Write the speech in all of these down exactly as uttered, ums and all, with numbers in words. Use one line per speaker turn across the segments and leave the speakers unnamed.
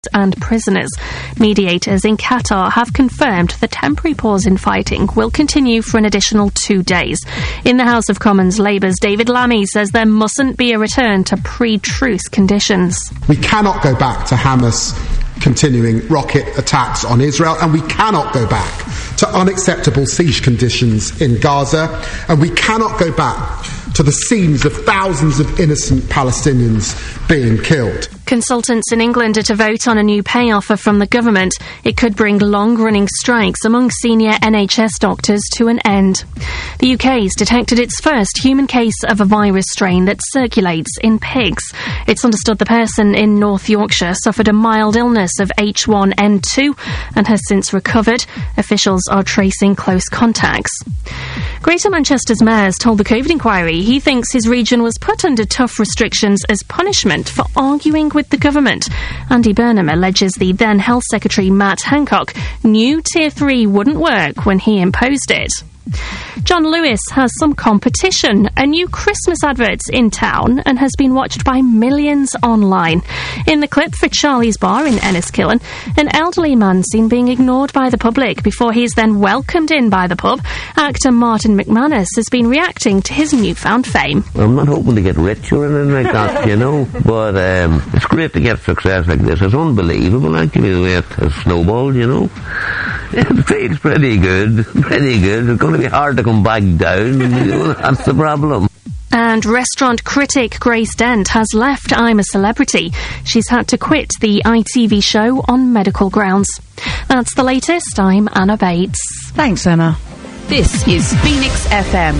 and prisoners. Mediators in Qatar have confirmed the temporary pause in fighting will continue for an additional two days. In the House of Commons, Labour's David Lammy says there mustn't be a return to pre-truce conditions.
We cannot go back to Hamas continuing rocket attacks on Israel, and we cannot go back to unacceptable siege conditions in Gaza, and we cannot go back to the scenes of thousands of innocent Palestinians being killed.
Consultants in England are to vote on a new pay offer from the government. It could bring long-running strikes among senior N H S doctors to an end. The U K's detected its first human case of a virus strain that circulates in pigs. It's understood the person in North Yorkshire suffered a mild illness of H one N two and has since recovered. Officials are tracing close contacts. Greater Manchester's mayor has told the COVID inquiry he thinks his region was put under tough restrictions as punishment for arguing with the government. Andy Burnham alleges the then Health Secretary Matt Hancock knew Tier three wouldn't work when he imposed it. John Lewis has some competition. A new Christmas advert in town and has been watched by millions online. In the clip for Charlie's Bar in Enniskillen, an elderly man seen being ignored by the public before he is then welcomed in by the pub. Actor Martin McManus has been reacting to his newfound fame.
I'm not hoping to get rich or anything like that, you know, but um, it's great to get success like this. It's unbelievable, actually, the way it has snowballed, you know. It's pretty good, pretty good. It's going to be hard to come back down, you know, that's the problem.
And restaurant critic Grace Dent has left I'm a Celebrity. She's had to quit the I T V show on medical grounds. That's the latest. I'm Anna Bates.
Thanks, Anna.
This is Phoenix F M.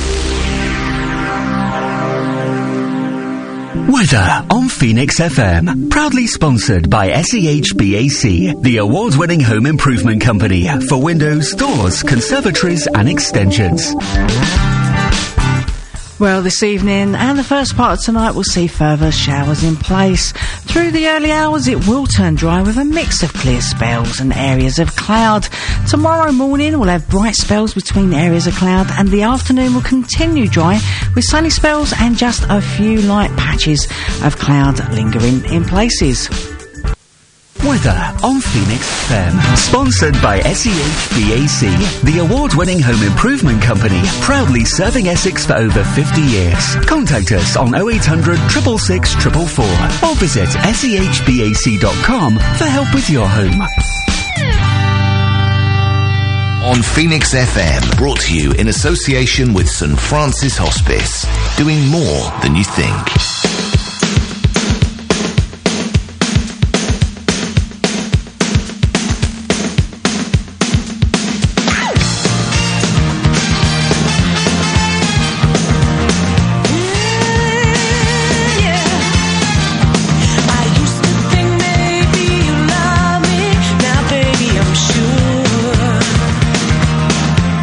Weather on Phoenix F M, proudly sponsored by S E H B A C, the award-winning home improvement company for windows, doors, conservatories and extensions.
Well, this evening and the first part of tonight will see further showers in place. Through the early hours it will turn dry with a mix of clear spells and areas of cloud. Tomorrow morning we'll have bright spells between areas of cloud, and the afternoon will continue dry with sunny spells and just a few light patches of cloud lingering in places.
Weather on Phoenix F M, sponsored by S E H B A C, the award-winning home improvement company, proudly serving Essex for over fifty years. Contact us on oh eight hundred, six six six, four four four or visit S E H B A C dot com for help with your home.
On Phoenix F M, brought to you in association with St Francis Hospice, doing more than you think.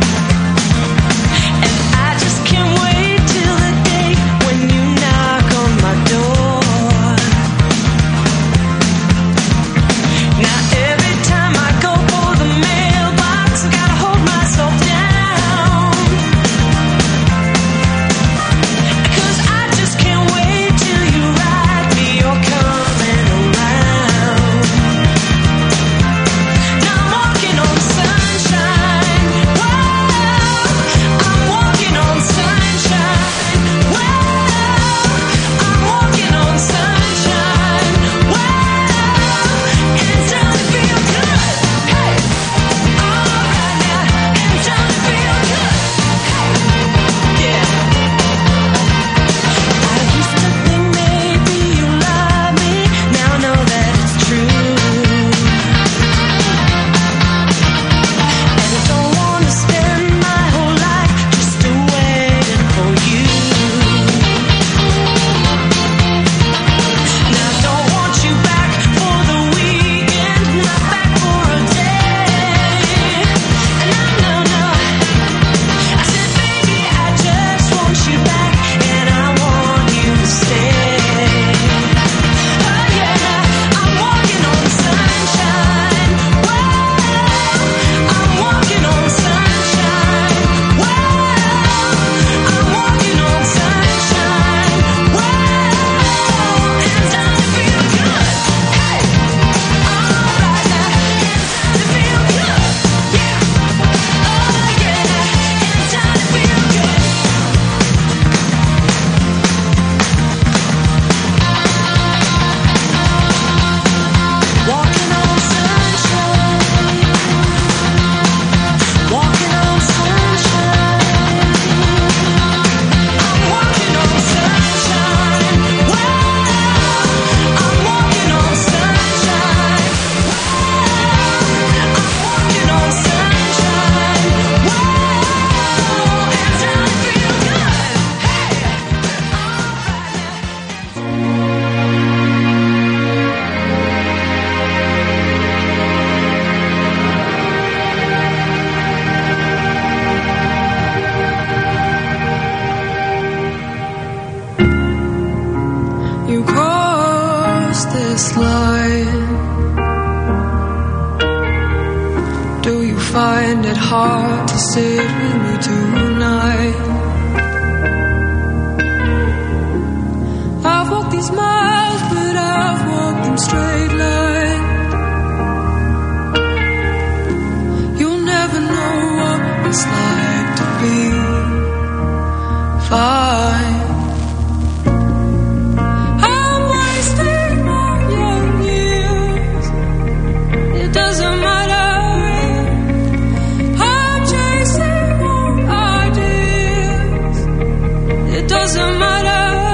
And I just can't wait till the day when you knock on find it hard to sit with me tonight. I've walked these miles, but I've walked them straight line. You'll never know what it's like to be fine. I'm wasting my young years. It doesn't matter. I'm chasing more ideas. It doesn't matter.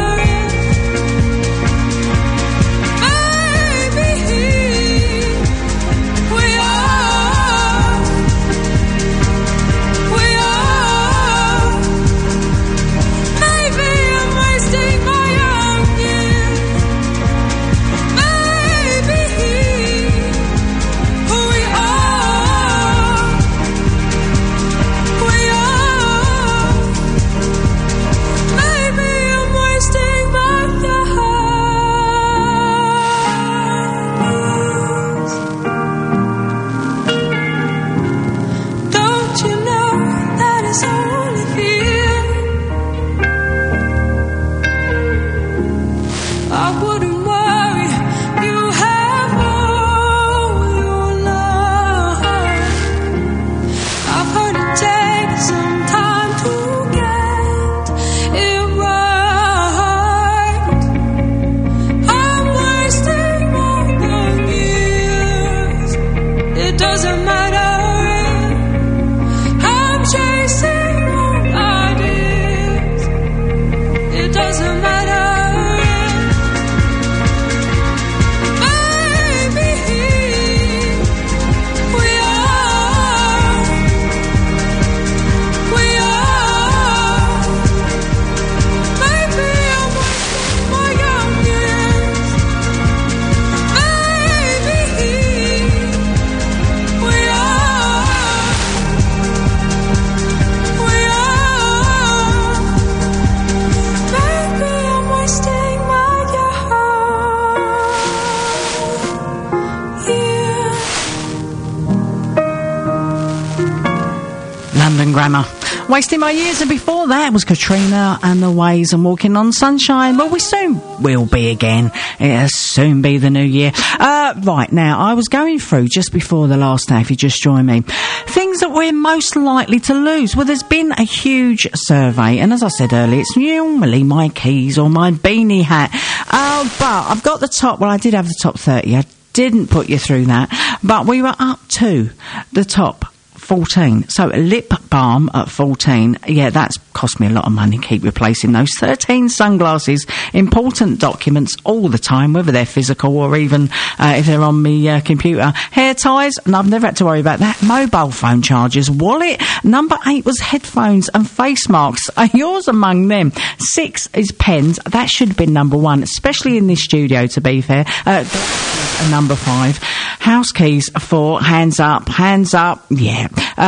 Grammar. Wasting My Years, and before that was Katrina and the Ways and Walking on Sunshine. Well, we soon will be again. It'll soon be the new year. Uh, right, now, I was going through just before the last day, if you just join me, things that we're most likely to lose. Well, there's been a huge survey, and as I said earlier, it's normally my keys or my beanie hat. Uh, but I've got the top, well, I did have the top thirty. I didn't put you through that, but we were up to the top fourteen. So lip balm at fourteen. Yeah, that's cost me a lot of money. Keep replacing those thirteen sunglasses. Important documents all the time, whether they're physical or even uh, if they're on my uh, computer. Hair ties, and I've never had to worry about that. Mobile phone chargers. Wallet. Number eight was headphones and face masks. Are yours among them? Six is pens. That should have been number one, especially in this studio, to be fair. Uh, number five. House keys. Four. Hands up. Hands up. Yeah.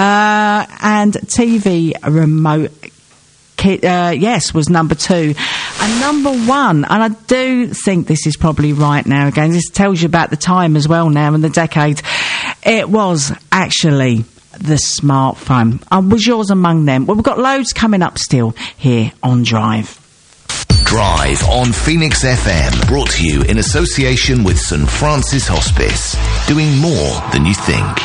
Uh, and T V remote, uh, yes, was number two. And number one, and I do think this is probably right now, again, this tells you about the time as well now and the decade, it was actually the smartphone. Uh, was yours among them? Well, we've got loads coming up still here on Drive.
Drive on Phoenix F M, brought to you in association with St Francis Hospice, doing more than you think.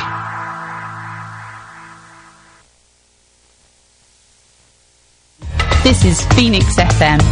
This is Phoenix F M.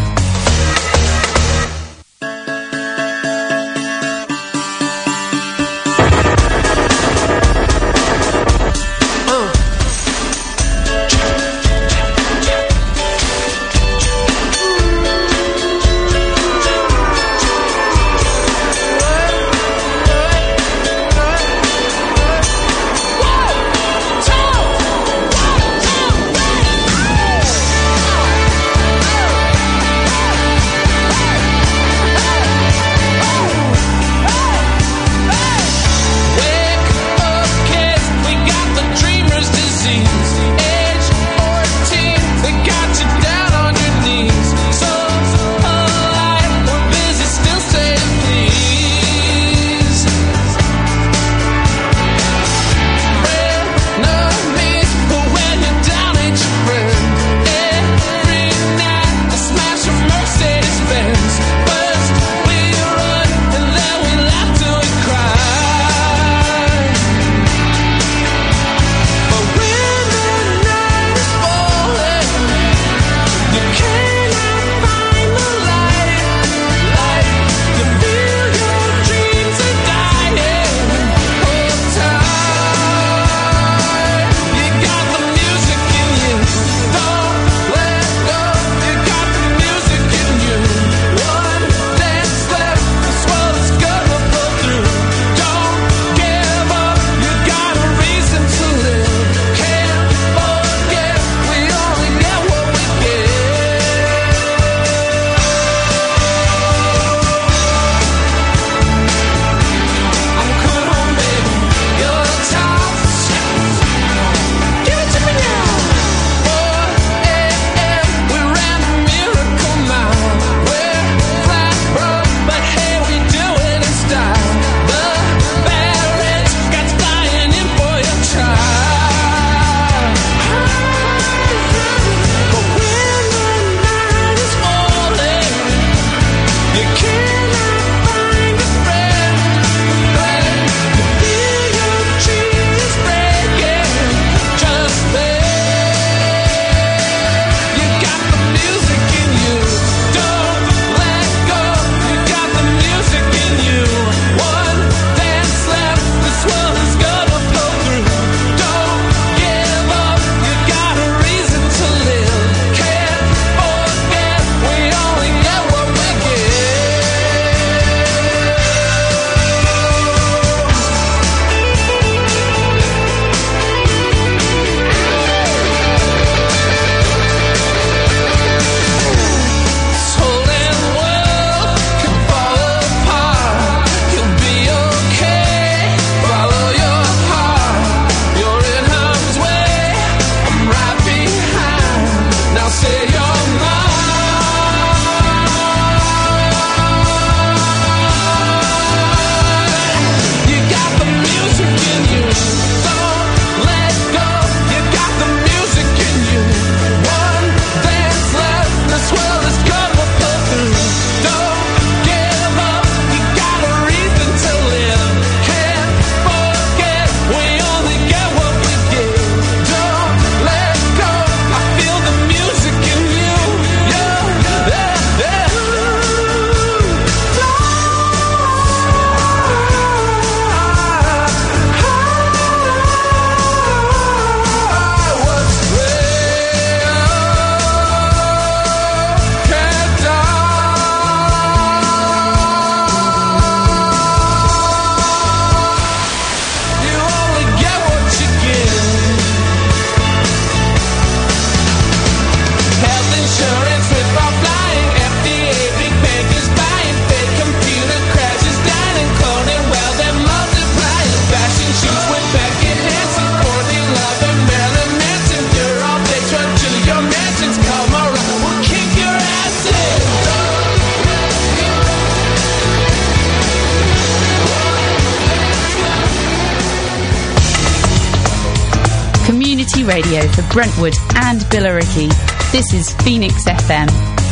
Community radio for Brentwood and Billericay. This is Phoenix F M.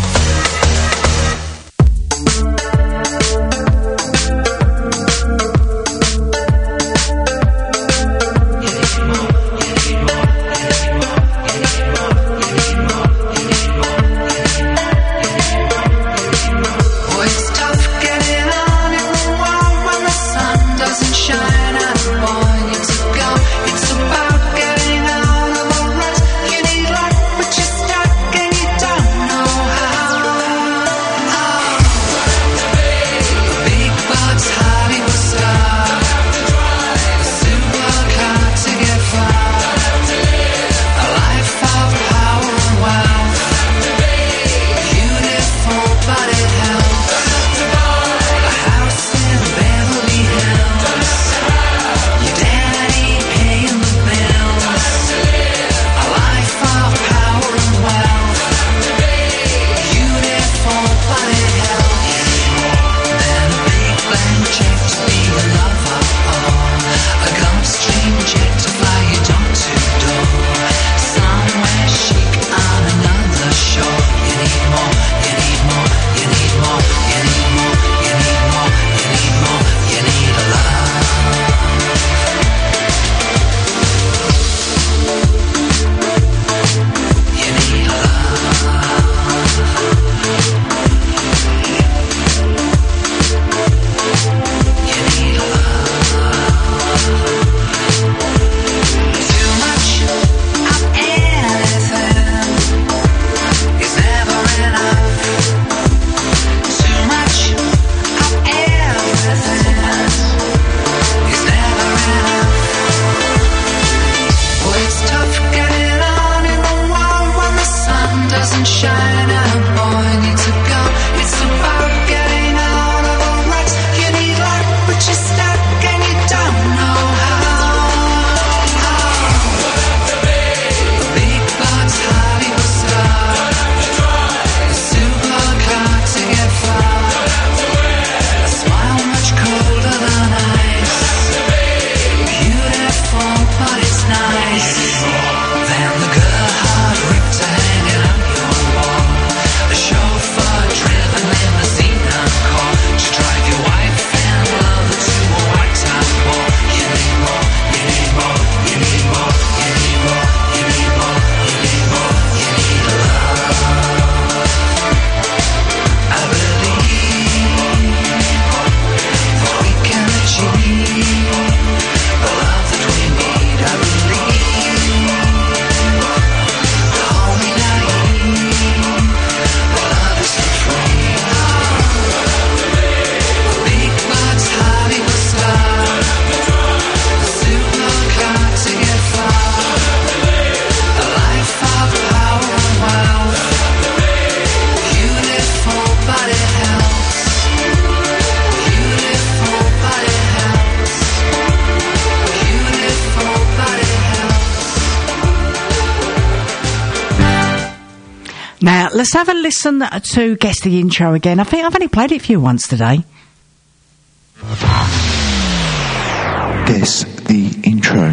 Now, let's have a listen to Guess the Intro again. I think I've only played it for you once today.
Guess the Intro.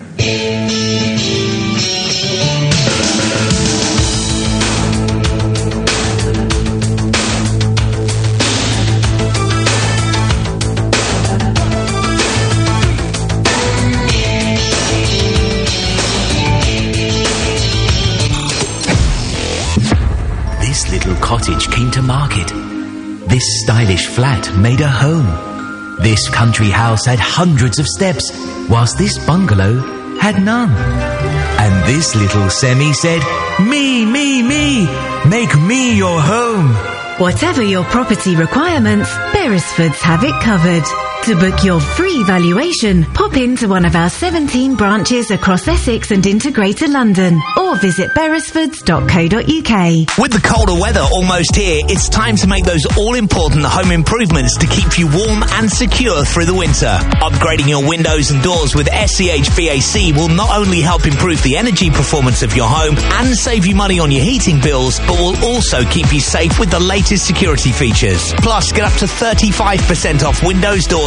This little cottage came to market. This stylish flat made a home. This country house had hundreds of steps, whilst this bungalow had none. And this little semi said, "Me, me, me, make me your home."
Whatever your property requirements, Beresfords have it covered. To book your free valuation, pop into one of our seventeen branches across Essex and into Greater London, or visit beresfords dot co dot uk.
With the colder weather almost here, it's time to make those all-important home improvements to keep you warm and secure through the winter. Upgrading your windows and doors with S C H V A C will not only help improve the energy performance of your home and save you money on your heating bills, but will also keep you safe with the latest security features. Plus, get up to thirty-five percent off windows, doors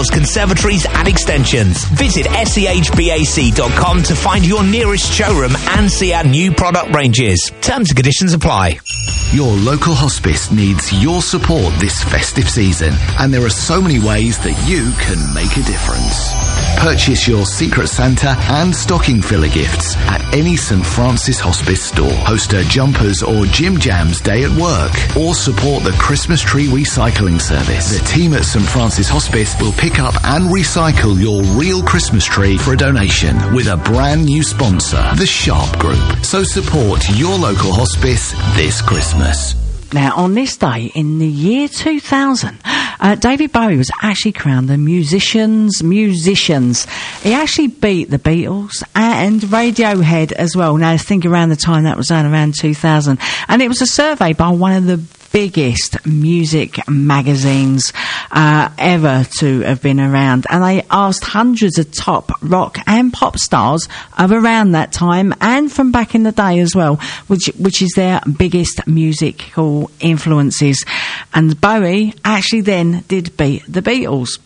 stores, conservatories and extensions. Visit S E H B A C dot com to find your nearest showroom and see our new product ranges. Terms and conditions apply.
Your local hospice needs your support this festive season, and there are so many ways that you can make a difference. Purchase your Secret Santa and stocking filler gifts at any St Francis Hospice store. Host a Jumpers or Jim Jams day at work, or support the Christmas tree recycling service. The team at St Francis Hospice will pick up and recycle your real Christmas tree for a donation with a brand new sponsor, the Sharp Group. So support your local hospice this Christmas.
Now, on this day in the year two thousand, uh, David Bowie was actually crowned the musicians, musicians. He actually beat the Beatles and Radiohead as well. Now, I think around the time that was around two thousand. And it was a survey by one of the biggest music magazines uh, ever to have been around, and they asked hundreds of top rock and pop stars of around that time and from back in the day as well, which which is their biggest musical influences. And Bowie actually then did beat the Beatles.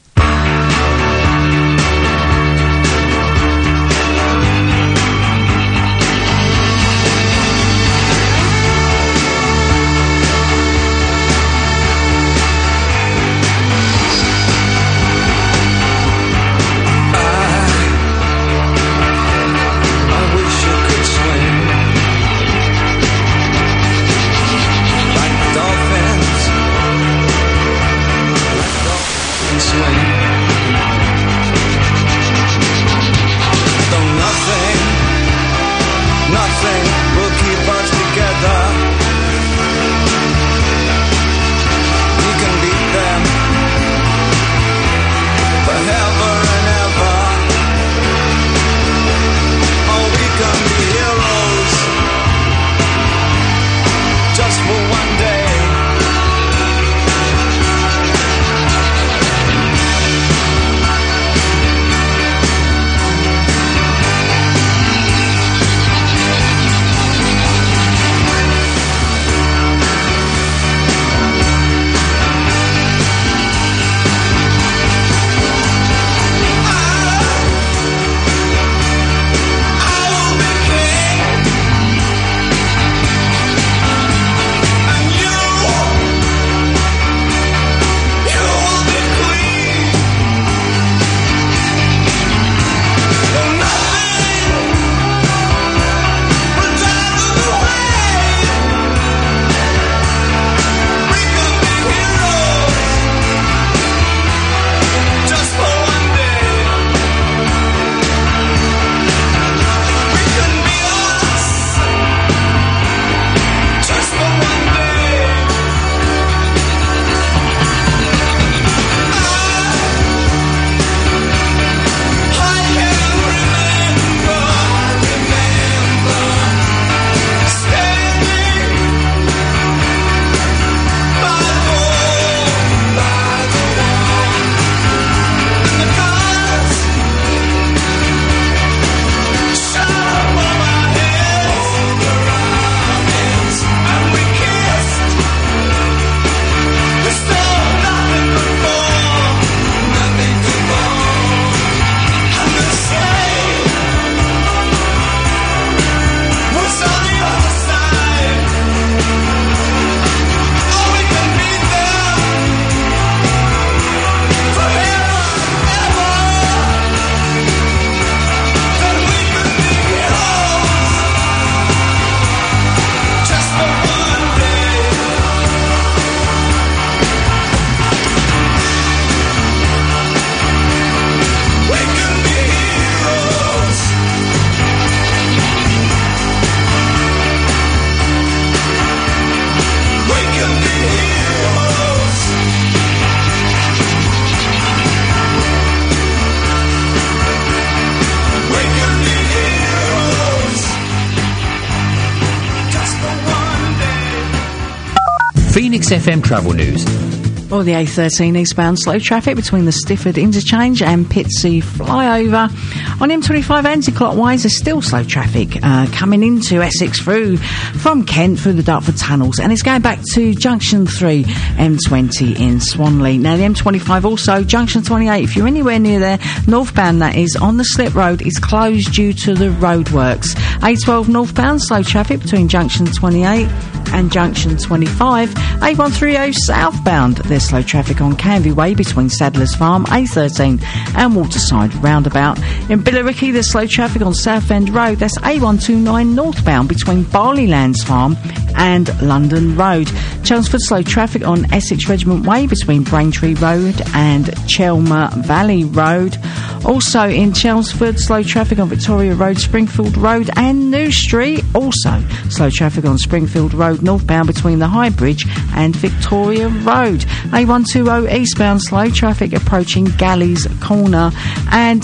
Phoenix F M Travel News.
Or the A thirteen eastbound slow traffic between the Stifford interchange and Pitsea flyover. On M twenty-five anti-clockwise, there's still slow traffic uh, coming into Essex through from Kent through the Dartford tunnels, and it's going back to Junction three, M twenty in Swanley. Now the M twenty-five also, Junction twenty-eight, if you're anywhere near there, northbound that is, on the slip road, is closed due to the roadworks. A twelve northbound slow traffic between Junction twenty-eight and Junction twenty-five. A one thirty southbound, there's slow traffic on Canvey Way between Sadler's Farm, A thirteen and Waterside roundabout. In Billericay, there's slow traffic on Southend Road, that's A one twenty-nine northbound between Barleylands Farm and London Road. Chelmsford slow traffic on Essex Regiment Way between Braintree Road and Chelmer Valley Road. Also in Chelmsford, slow traffic on Victoria Road, Springfield Road and New Street. Also slow traffic on Springfield Road northbound between the High Bridge and Victoria Road. A one twenty eastbound slow traffic approaching Galleys Corner. And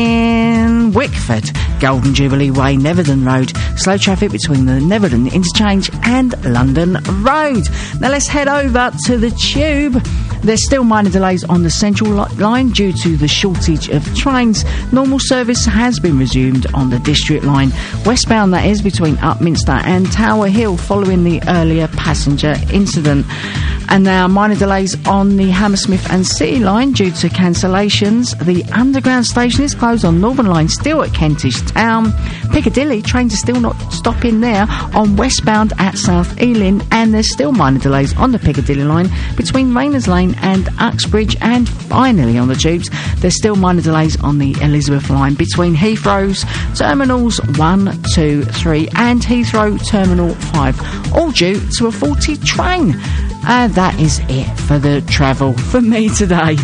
in Wickford, Golden Jubilee Way, Netherden Road, slow traffic between the Netherden interchange and London Road. Now let's head over to the Tube. There's still minor delays on the Central Line due to the shortage of trains. Normal service has been resumed on the District Line, westbound that is, between Upminster and Tower Hill following the earlier passenger incident. And now minor delays on the Hammersmith and City Line due to cancellations. The Underground station is closed on Northern Line, still at Kentish Town. Piccadilly, trains are still not stopping there on westbound at South Ealing, and there's still minor delays on the Piccadilly Line between Rayners Lane and Uxbridge. And finally on the tubes, there's still minor delays on the Elizabeth Line between Heathrow's Terminals one, two, three and Heathrow Terminal five, all due to a faulty train. And that is it for the travel for me today.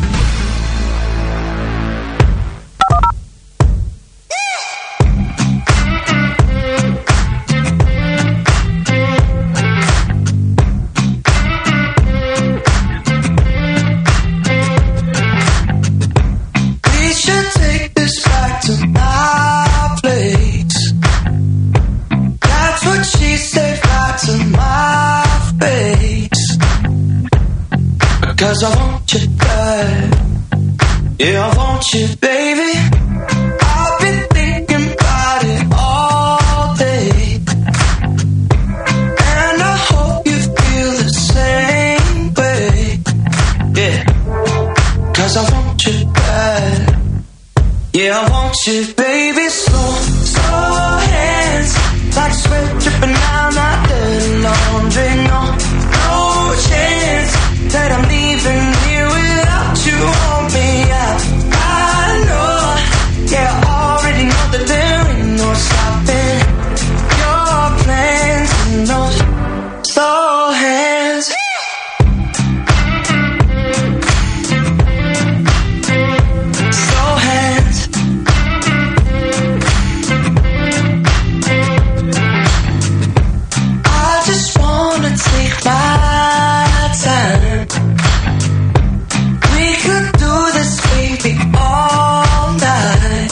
We should take this back to my place. That's what she said, back to my face. Cause I want you bad. Yeah, I want you, baby. I've been thinking about it all day. And I hope you feel the same way. Yeah, cause I want you bad. Yeah, I want you, baby. Slow, slow hands, like sweat dripping down my dirty laundry. No, no chance that I'm leaving here without you on me. I, I know, yeah, I already know that there ain't no stopping your plans and those slow hands. Slow hands. I just wanna take my time. We could do this, baby, all night.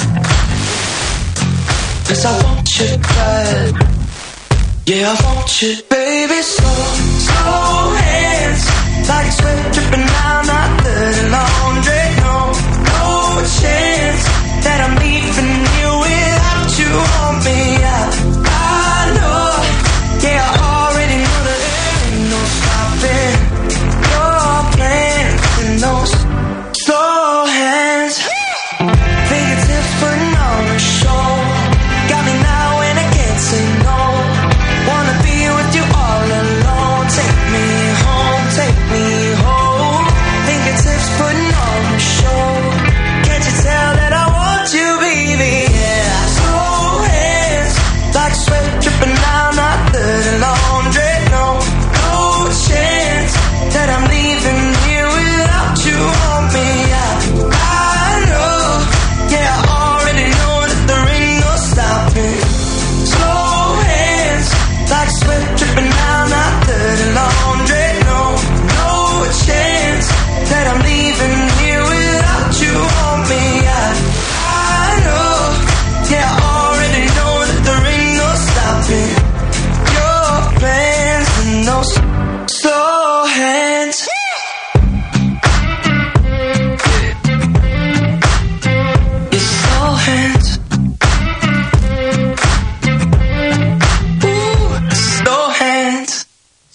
Cause I want you bad. Yeah, I want you, baby. Slow, slow hands, like sweat dripping down my dirty laundry. No, no chance that I'm leaving you without you on me. I, I know, yeah, I already know that there ain't no stopping your plans and those slow hands. Fingertips putting on a show, got me now and I can't say no. Wanna be with you all alone. Take me home, take me home.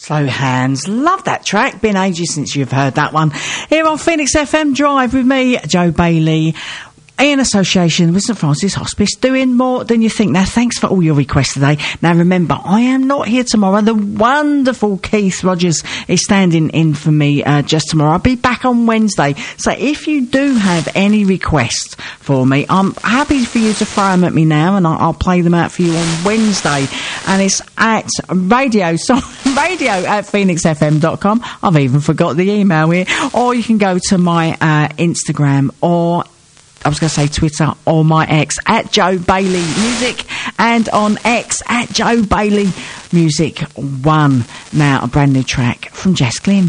Slow Hands. Love that track. Been ages since you've heard that one. Here on Phoenix F M Drive with me, Joe Bailey, in association with St Francis Hospice, doing more than you think. Now, thanks for all your requests today. Now, remember, I am not here tomorrow. The wonderful Keith Rogers is standing in for me uh, just tomorrow. I'll be back on Wednesday. So if you do have any requests for me, I'm happy for you to throw them at me now, and I'll, I'll play them out for you on Wednesday. And it's at radio, sorry, radio at phoenix f m dot com. I've even forgot the email here. Or you can go to my uh, Instagram, or I was going to say Twitter, or my ex, at Joe Bailey Music, and on X, at Joe Bailey Music one. Now, a brand new track from Jess Glynn.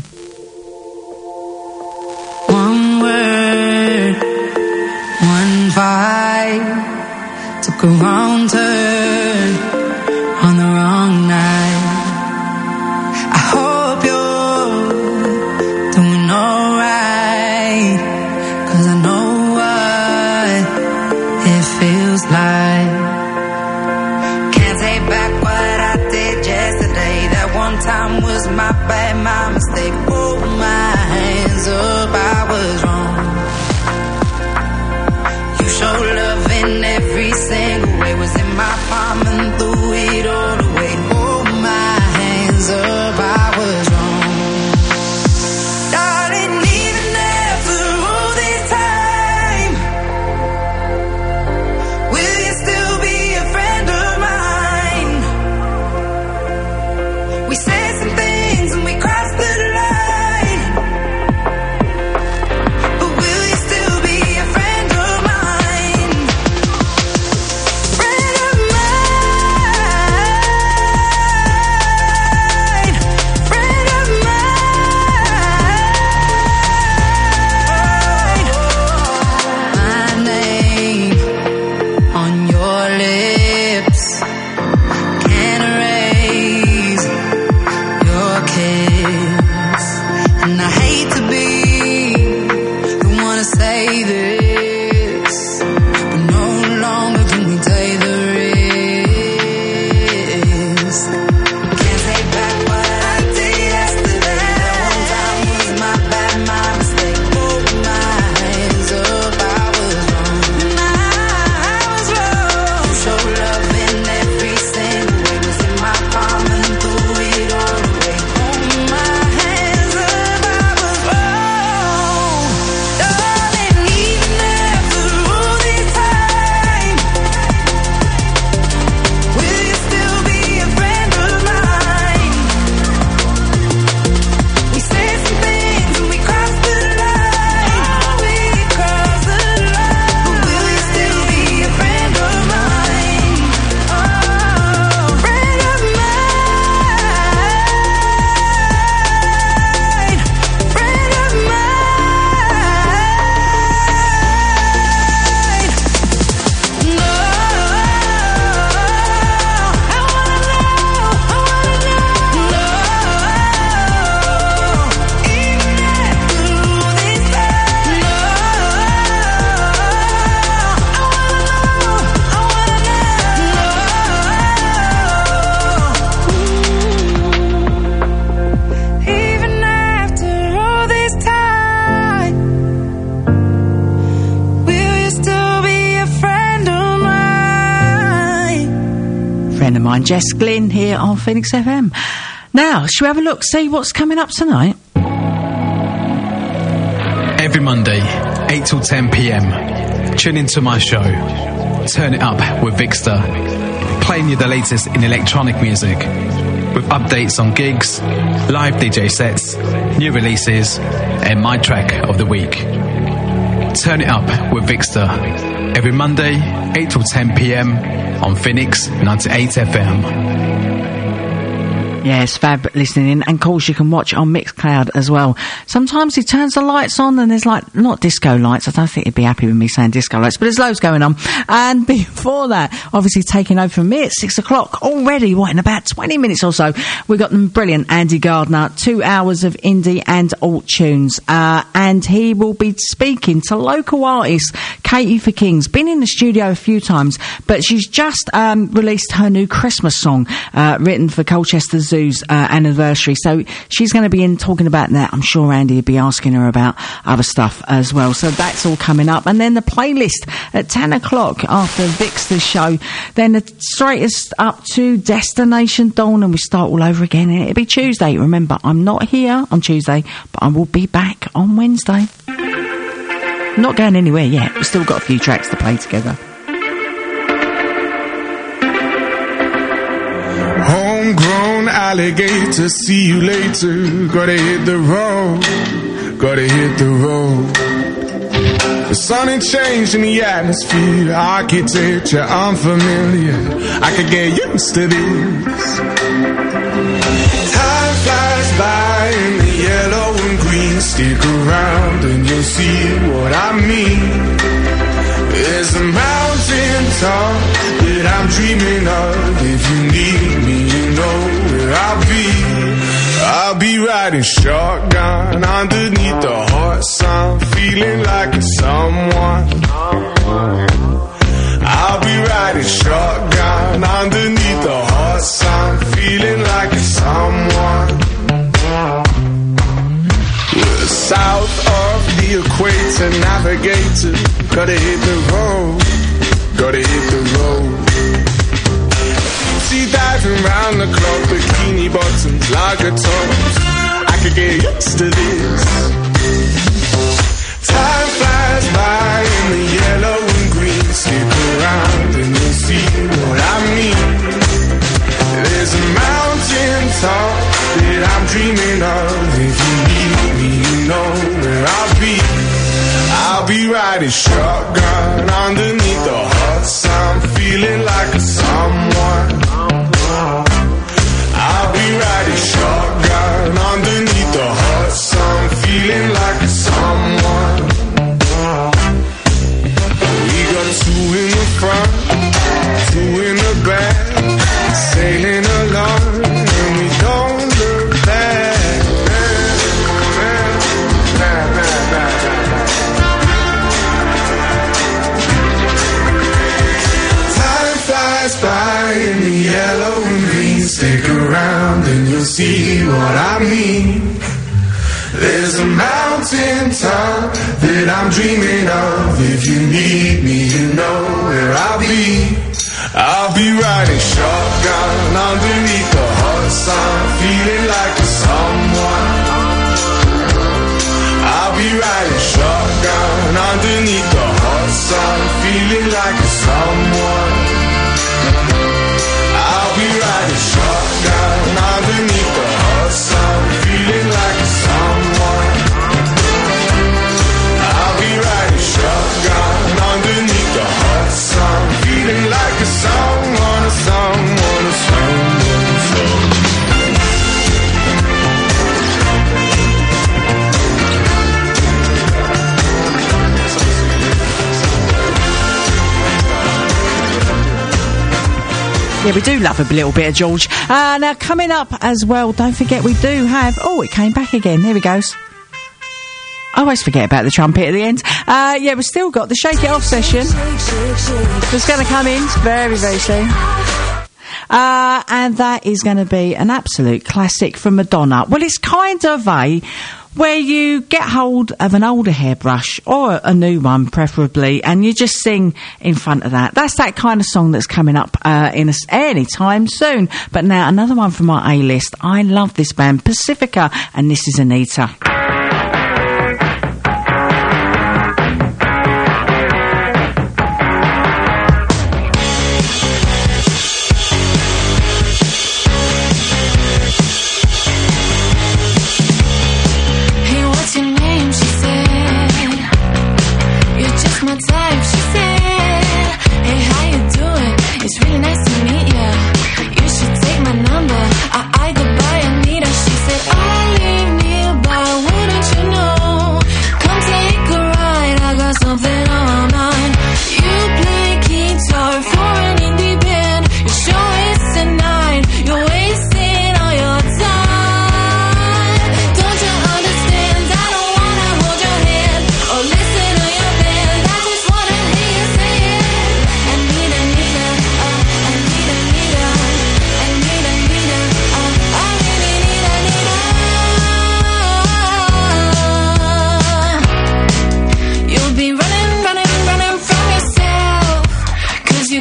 One word, one vibe, took a wrong turn on the wrong night. I hope you're doing alright, 'cause I know feels like. Can't take back what I did yesterday. That one time was my bad, my mistake. Hold my hands up, I was wrong. You show love in every single way. Was in my palm and threw it all away. Hold my hands up, I was wrong. Darling, even after all this time, will you still be a friend of mine? We said some things and we crossed the line, but will you still be a friend of mine? Friend of mine, friend of mine. My name on your lips can't erase your kiss, and I hate to be the one to say this, but no longer can we take the risk. Can't take back what I did yesterday. That one time was my bad, my mistake. Hold my hands up, I was wrong. I was wrong. You show love in every single way. Was in my palm and threw it all away. Hold my hands up, I was wrong. Darling, even after all this time, will you still be a friend of mine? We said some things and we crossed the line. We crossed the line, but will you still be a friend of mine? Oh, friend of mine, friend of mine. No, I wanna know, I wanna know. No, even after all this time. No, I wanna know, I wanna know. Even after all this time, will you still be a friend of mine?
Friend of mine, Jess Glynn, here on Phoenix F M. Now, shall we have a look, see what's coming up tonight?
Every Monday, eight till ten p m, tune into my show, Turn It Up with Vixter, playing you the latest in electronic music, with updates on gigs, live D J sets, new releases, and my track of the week. Turn It Up with Vixter, every Monday, eight till ten p m on Phoenix ninety-eight F M.
Yes, fab listening in. And of course you can watch on Mixcloud as well. Sometimes he turns the lights on and there's like, not disco lights. I don't think he'd be happy with me saying disco lights, but there's loads going on. And before that, obviously taking over from me at six o'clock already, what, in about twenty minutes or so, we got the brilliant Andy Gardner, two hours of indie and alt tunes. Uh, and he will be speaking to local artist Katie for Kings. Been in the studio a few times, but she's just um, released her new Christmas song, uh, written for Colchester Zoo Sue's uh, anniversary. So she's going to be in talking about that. I'm sure Andy will be asking her about other stuff as well. So that's all coming up. And then the playlist at ten o'clock after Vix's show. Then the straightest up to Destination Dawn, and we start all over again. And it'll be Tuesday. Remember, I'm not here on Tuesday, but I will be back on Wednesday. Not going anywhere yet. We've still got a few tracks to play together.
Homegrown alligator, see you later. Gotta hit the road, gotta hit the road. The sun ain't changing the atmosphere, architecture unfamiliar. I could get used to this. Time flies by in the yellow and green. Stick around and you'll see what I mean. There's a mountain top that I'm dreaming of. If you need me, you know where I'll be. I'll be riding shotgun underneath the hot sun, feeling like it's someone. I'll be riding shotgun underneath the hot sun, feeling like it's someone. We're south of the equator, navigator. Gotta hit the road, gotta hit the road. She diving round the clock, bikini bottoms, lager tops. I could get used to this. Time flies by in the yellow and green. Stick around and you'll see what I mean. There's a mountain top that I'm dreaming of. If you need me, you know where I'll be. I'll be riding shotgun underneath the hot sun, feeling like a someone. I'll be riding shotgun underneath the hot sun, feeling like a someone. We got two in the front, two in the back, sailing along, and we don't look back. By in the yellow and green. Stick around and you'll see what I mean. There's a mountain top that I'm dreaming of. If you need me, you know where I'll be. I'll be riding shotgun underneath the hot sun, feeling like a someone. I'll be riding shotgun underneath the hot sun, feeling like a someone. I'll be riding shotgun underneath the hot sun, feeling like someone. I'll be riding shotgun underneath the hot sun, feeling like a someone, a someone, a someone, a someone.
Yeah, we do love a little bit of George. Uh, now, coming up as well, don't forget we do have... Oh, it came back again. There he goes. I always forget about the trumpet at the end. Uh, yeah, we've still got the Shake It Off session. It's going to come in very, very soon. Uh, and that is going to be an absolute classic from Madonna. Well, it's kind of a... where you get hold of an older hairbrush, or a new one preferably, and you just sing in front of that. That's that kind of song that's coming up uh, in a, any time soon. But now, another one from my A-list. I love this band, Pacifica, and this is Anita.
Should take my number. I, I go by Anita. She said, I live nearby.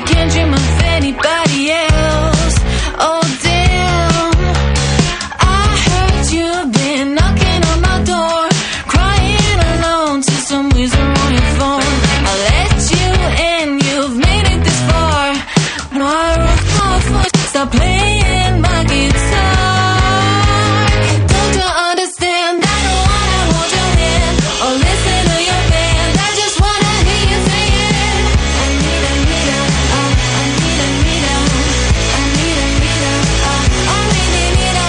can't dream of anybody else. Oh damn, I heard you've been knocking on my door, crying alone to some wizard on your phone. I let you in, you've made it this far. My rough stop playing my guitar. Don't you understand? I don't wanna hold your hand or listen to your band. I just wanna hear you say it. I need a meter, uh, I need a meter, I need a meter, uh, I need a meter.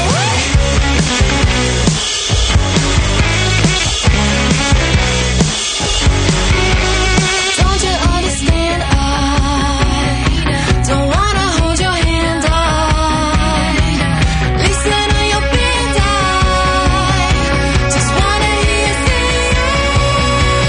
Don't you understand? I don't wanna hold your hand. I listen to your band. I just wanna hear you say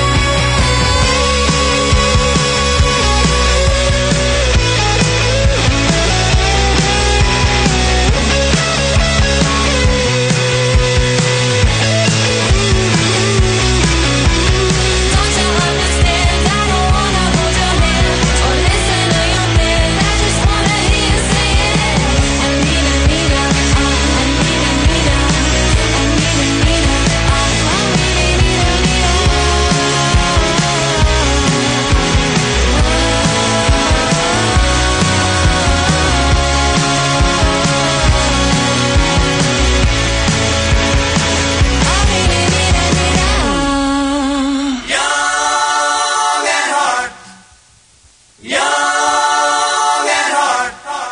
Don't you understand? I don't wanna hold your hand or listen to your band. I just wanna hear you say it. I need a meter, uh, I need a meter, I need a meter, uh, I need a
Young at heart, young at heart.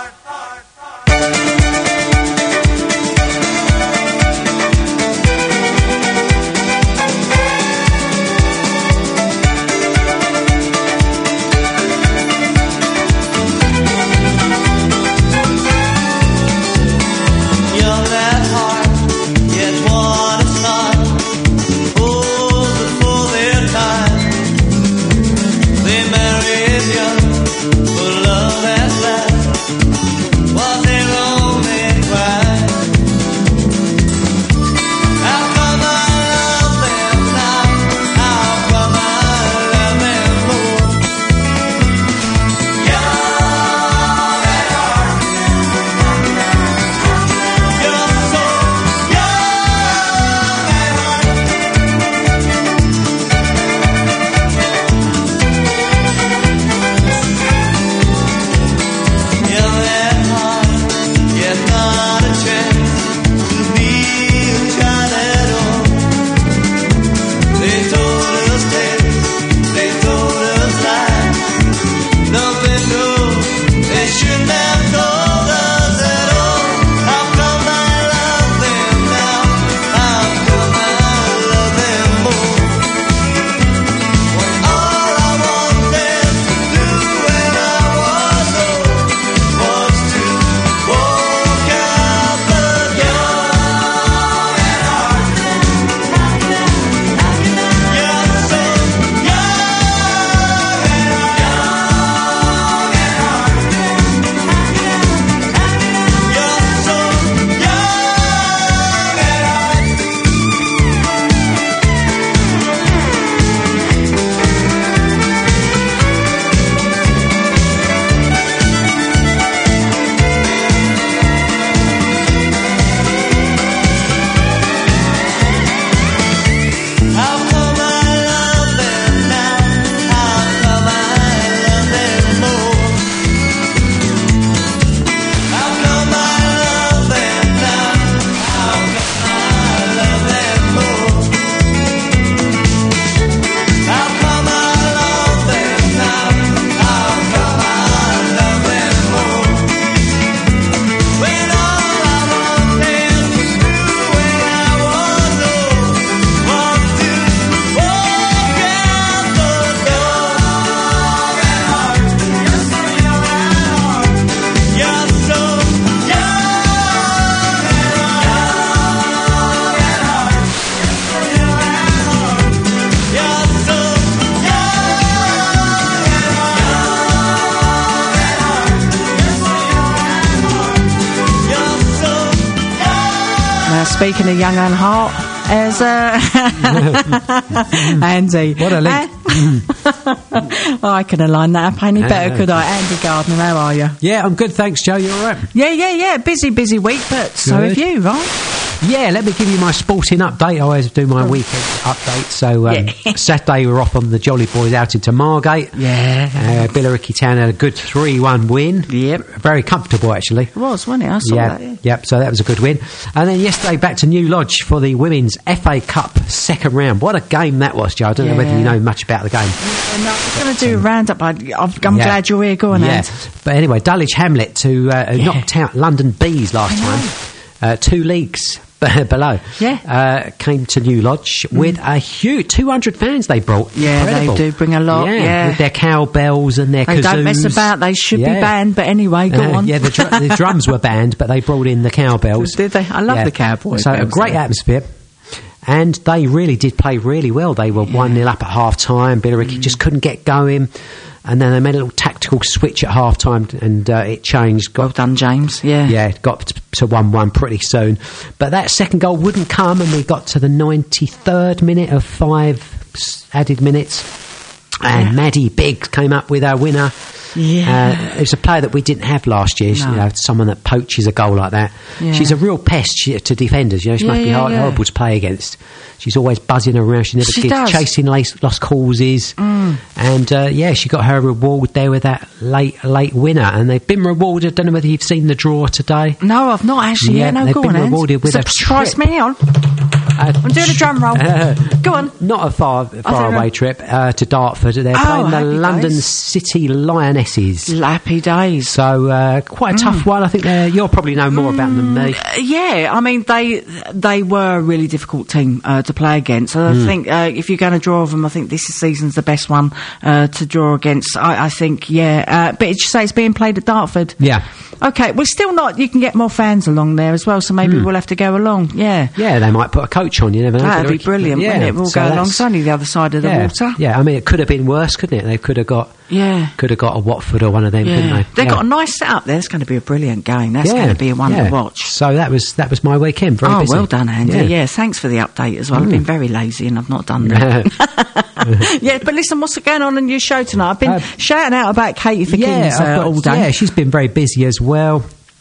Young at heart, yet wanna start. Old before their time. They married young, for love at last was their only crime. How come I love them now? How come I love them more? Young at heart, you're so young at heart. Young at heart, yet not a chance to be a child at all. They told us tales, they told us lies. Nothing new, they shouldn't have told us at all. How come I love them now? How come I love them more? When all I wanted to do when I was old was to walk out the door. Young at heart, you're so young at heart. You're so young at heart. How come I love them now? How come I love them more? How come I love them now? How come I love them more? How come I love them now? How come I love them more? When all I wanted to do when I was old was to walk out the door. At heart, you're so young at heart. You're so young at heart. You're so
Now, speaking of young and heart, As uh, Andy.
What a link.
oh, I could have lined that up any better,
Uh,
could I? Andy Gardner, how are you?
Yeah, I'm good, thanks, Joe. You all right?
Yeah, yeah, yeah. Busy, busy week, but so
Good.
have you, right?
Yeah, let me give you my sporting update. I always do my weekend update. So um,
Yeah.
Saturday we're off on the Jolly Boys out into Margate.
Yeah.
Uh, Billericay Town had a good three one win.
Yep.
Very comfortable, actually.
It was, wasn't it? I saw
Yeah,
that. Yeah.
yep, so that was a good win. And then yesterday back to New Lodge for the Women's F A Cup second round. What a game that was, Joe. I don't know whether
Yeah.
you know much about the game.
And I was going to do a roundup. I, I'm I'm
Yeah.
glad you're here. Go on,
Yeah.
Ant.
But anyway, Dulwich Hamlet to uh, who knocked out London Bees last time. Uh, two leagues b- below.
Yeah.
Uh, came to New Lodge with a huge two hundred fans they brought.
Yeah,
Incredible.
they do bring a lot, yeah.
With their cowbells and their
They
kazoos.
don't mess about. They should
Yeah.
be banned, but anyway, go
Uh,
on.
yeah, the, dr- the drums were banned, but they brought in the cowbells.
Did they? I love
Yeah.
the cowboy
So a
bells,
great
though.
atmosphere. And they really did play really well. They were one nil up at half time. Billericay
Mm.
just couldn't get going. And then they made a little tactical switch at half time and uh, it changed. Got,
Well done, James. Yeah.
yeah, it got t- to one one pretty soon. But that second goal wouldn't come and we got to the ninety-third minute of five s- added minutes. And
Yeah.
Maddie Biggs came up with our winner.
Yeah.
Uh, it was a player that we didn't have last year.
No.
You know, someone that poaches a goal like that.
Yeah.
She's a real pest she, to defenders. You know, she
Yeah,
must be
yeah,
hard,
yeah.
horrible to play against. She's always buzzing around. She never
She
gives,
does.
chasing lace, lost causes.
Mm.
And uh, yeah, she got her reward there with that late late winner. And they've been rewarded. Don't know whether you've seen the draw today.
No, I've not actually.
Yeah,
Yeah, no,
they've
go
been
on, Ant.
rewarded with a
Surprise
trip.
me on.
Uh,
I'm doing a drum roll. Go on.
Not a far far
don't
away
know.
trip uh, to Dartford. They're
Oh,
playing the
happy
London
days.
City Lionesses.
Happy days.
So uh, quite a tough one. I think they're- you'll probably know more about them than me.
Uh, yeah, I mean they they were a really difficult team uh, to play against. I
Mm.
think uh, if you're going to draw them, I think this season's the best one uh, to draw against. I, I think, yeah. Uh, but did you say it's being played at Dartford?
Yeah.
Okay, well, still not. You can get more fans along there as well, so maybe
Mm.
we'll have to go along. Yeah.
Yeah, they might put a coach on. You never know.
That'd be
Billericay.
brilliant,
Yeah,
wouldn't it? We'll
so
go along.
that's-
It's only the other side of the
yeah,
water.
yeah. I mean, it could have been worse, couldn't it? They could have got
Yeah.
could have got a Watford or one of them, couldn't
Yeah.
they?
They've
Yeah.
got a nice setup there. It's going to be a brilliant game. That's
Yeah,
going to be one
yeah.
to watch.
So that was that was my weekend. Very
oh,
busy.
well done, Andy.
Yeah.
Yeah. thanks for the update as well. I've
Mm.
been very lazy and I've not done that. yeah, but listen, what's going on in your show tonight? I've been shouting out about Katie for
yeah,
Kings
I've
uh,
got-
all day.
Yeah, she's been very busy as well.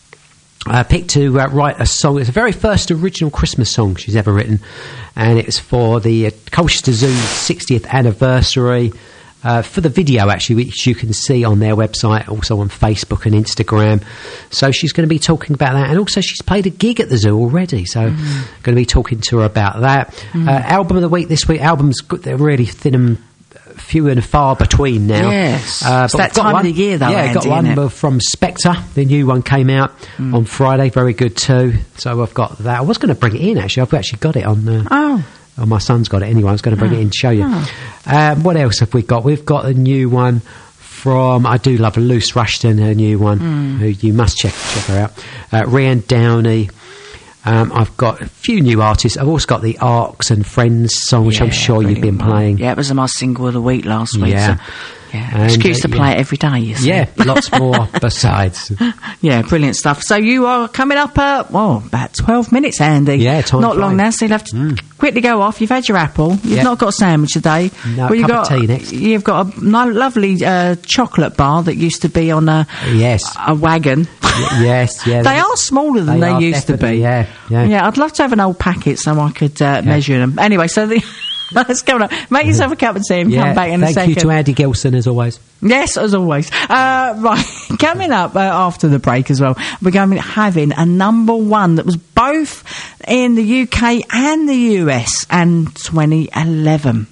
I picked to uh, write a song. It's the very first original Christmas song she's ever written, and it's for the uh, Colchester Zoo's sixtieth anniversary. Uh, for the video, actually, which you can see on their website, also on Facebook and Instagram. So she's going to be talking about that, and also she's played a gig at the zoo already. So
Mm.
going to be talking to her about that.
Mm.
Uh, album of the week this week. Albums good, they're really thin and few and far between now.
Yes.
uh,
It's
but
that
we've got
time of
one,
the year, though,
Yeah, got
Andy,
one
isn't it?
of- from Spectre. The new one came out
Mm.
on Friday. Very good too. So I've got that. I was going to bring it in actually. I've actually got it on. Uh,
Oh.
Oh, my son's got it anyway. I was going to bring
Oh.
it in to show you.
Oh.
Um, what else have we got? We've got a new one from, I do love Luce Rushton, her new one,
Mm.
who you must check check her out. Uh, Rhiann Downey. Um, I've got a few new artists. I've also got the Arcs and Friends song, which I'm
Yeah,
sure you've been
brilliant one.
playing.
Yeah, it was my single of the week last week.
Yeah.
So, yeah.
And,
Excuse
uh,
to
yeah.
play it every day, you see.
Yeah, lots more besides.
Yeah, brilliant stuff. So you are coming up, uh, well, about twelve minutes, Andy.
Yeah, time
Not long
flies.
now, so you'll have to quickly go off. You've had your apple. You've
Yeah.
not got a sandwich today.
No,
you've
cup of
got,
tea next.
You've got a no, lovely uh, chocolate bar that used to be on a,
Yes.
a wagon.
Y- yes, yeah.
They are smaller than
They
they,
are
used to be.
definitely, yeah, yeah.
Yeah, I'd love to have an old packet so I could uh, measure them. Anyway, so the... Let's go on. Make yourself a cup of tea and
Yeah,
come back in a
thank
second.
you to Andy Gilson as always.
Yes, as always. Uh, right, coming up uh, after the break as well, we're going to be having a number one that was both in the U K and the U S and twenty eleven.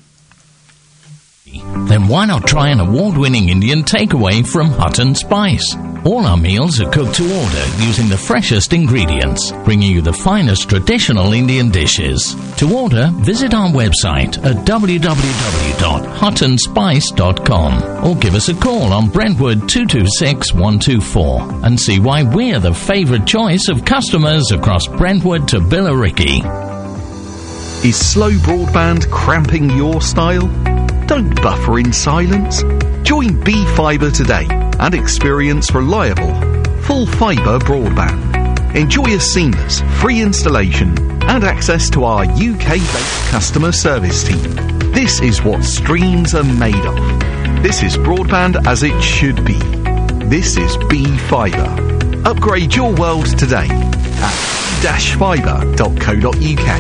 Then why not try an award-winning Indian takeaway from Hut and Spice? All our meals are cooked to order using the freshest ingredients, bringing you the finest traditional Indian dishes. To order, visit our website at w w w dot hut and spice dot com or give us a call on Brentwood two two six one two four and see why we're the favourite choice of customers across Brentwood to Billericay.
Is slow broadband cramping your style? Don't buffer in silence. Join B Fibre today and experience reliable, full fibre broadband. Enjoy a seamless, free installation and access to our U K-based customer service team. This is what streams are made of. This is broadband as it should be. This is B Fibre. Upgrade your world today at dash fibre dot co dot U K.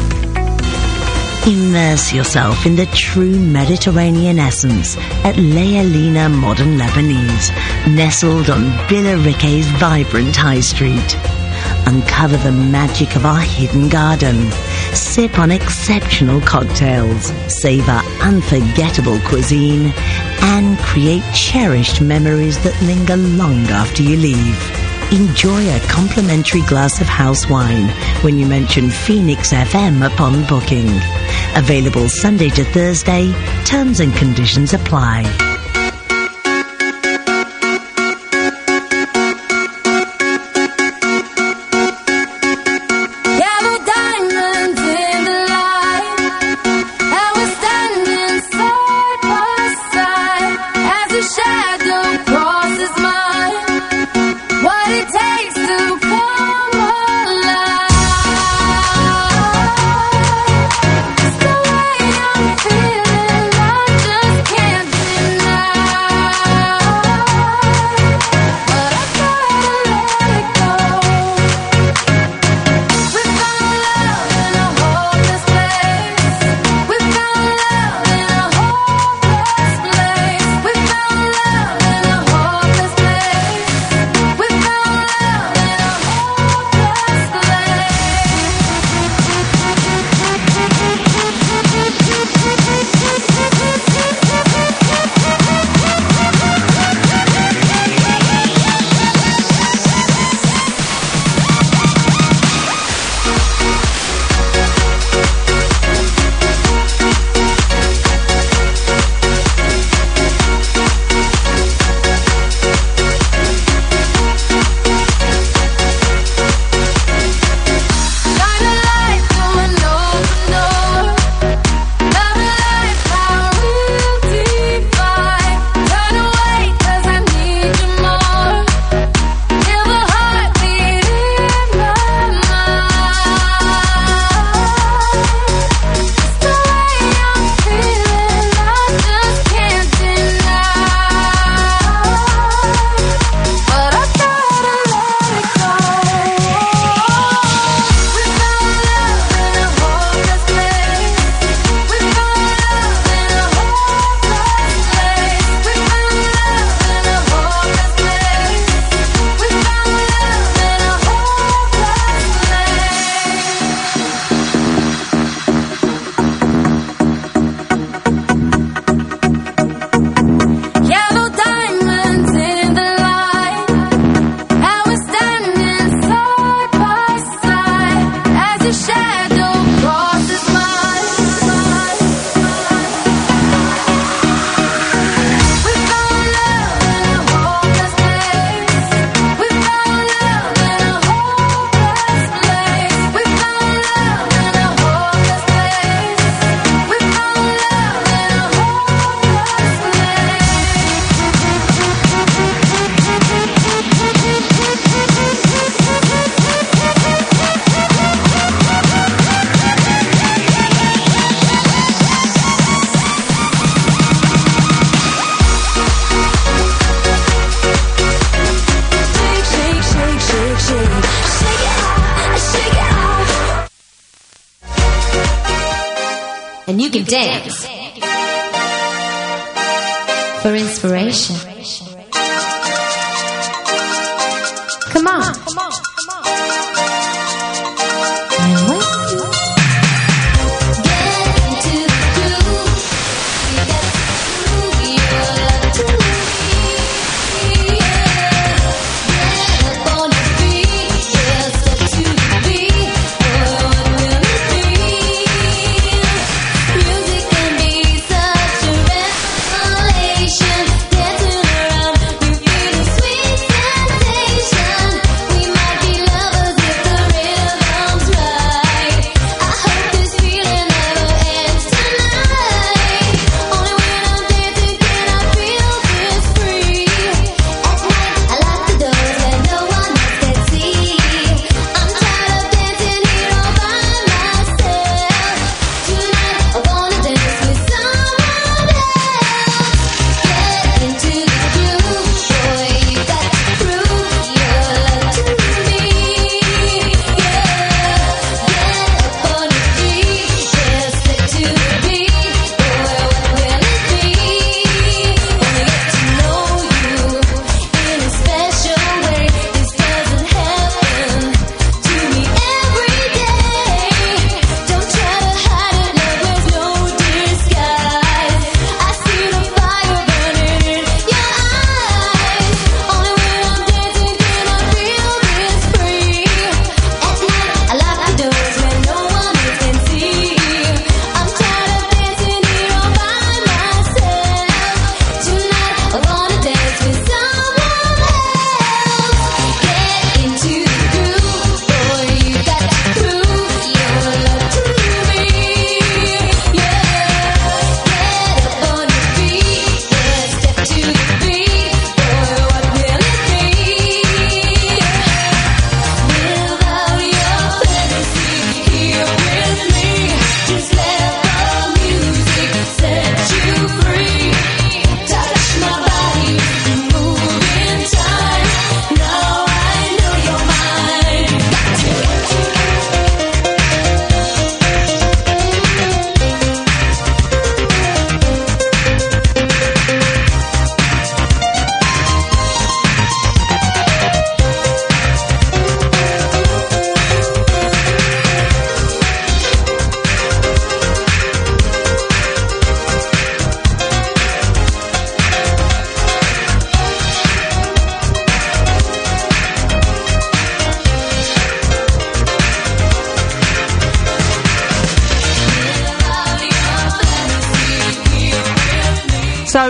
Immerse yourself in the true Mediterranean essence at Lealina Modern Lebanese, nestled on Billericay's vibrant high street. Uncover the magic of our hidden garden. Sip on exceptional cocktails, savor unforgettable cuisine, and create cherished memories that linger long after you leave. Enjoy a complimentary glass of house wine when you mention Phoenix F M upon booking. Available Sunday to Thursday. Terms and conditions apply.
And you can dance for inspiration. Come on. And when you get into the groove, you got to move your to me. Get up on your feet, yeah, step to the beat. Oh, what will it be? Music can be such a revelation. Get to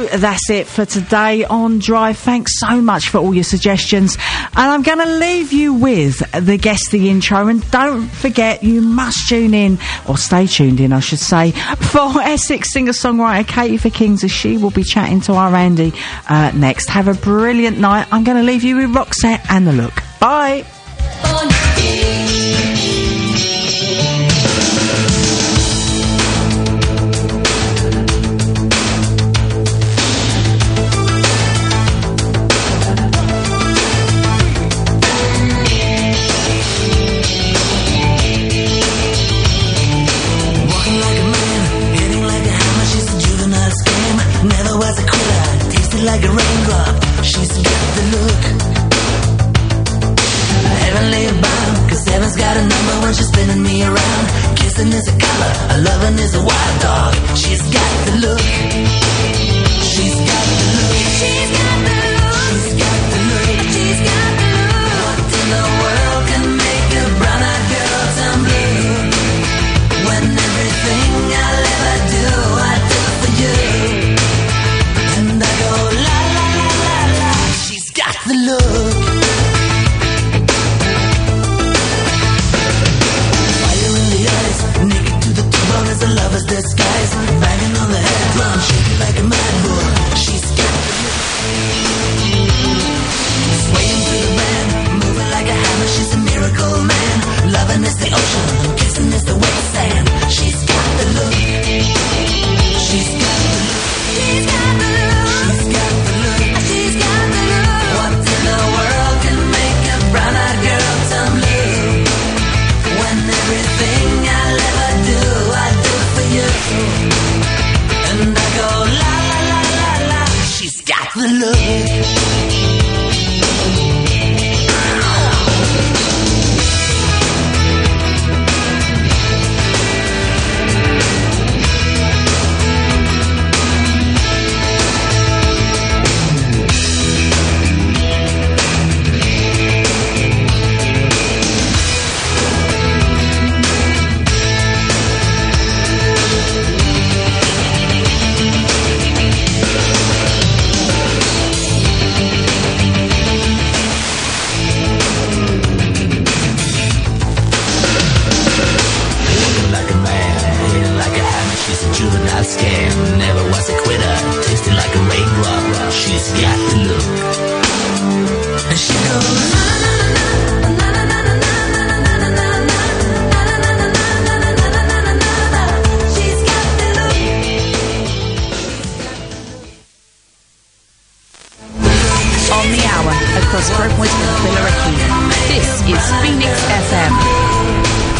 So that's it for today on Drive. Thanks so much for all your suggestions. And I'm going to leave you with the Guess the Intro. And don't forget, you must tune in, or stay tuned in, I should say, for Essex singer-songwriter Katie for Kings, as she will be chatting to our Andy uh, next. Have a brilliant night. I'm going to leave you with Roxette and The Look. Bye.
Walking like a man, hitting like a hammer. She's a juvenile scam. Never was a quitter, tasted like a raindrop. She's got the look. Heavenly bound, cause heaven's got a number when she's spinning me around. Kissing is a color, a loving is a wild dog. She's got the look. She's got the look. She's got the look. She's got the look. She's got the look. What in the world can make a brown-eyed girl turn blue? When everything I'll ever do, I do for you. And I go la la la la la. She's got the look. Fire in the eyes, naked to the bone as a lover's disguise. Banging on the head drum, shaking like a mad bull.